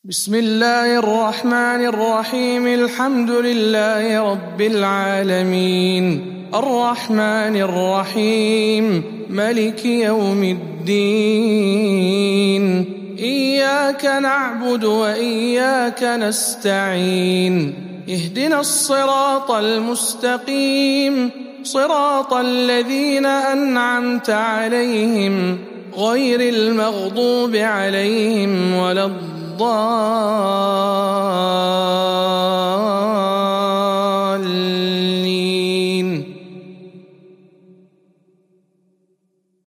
بسم الله الرحمن الرحيم. الحمد لله رب العالمين، الرحمن الرحيم، ملك يوم الدين. إياك نعبد وإياك نستعين، اهدنا الصراط المستقيم، صراط الذين أنعمت عليهم غير المغضوب عليهم ولا الضالين.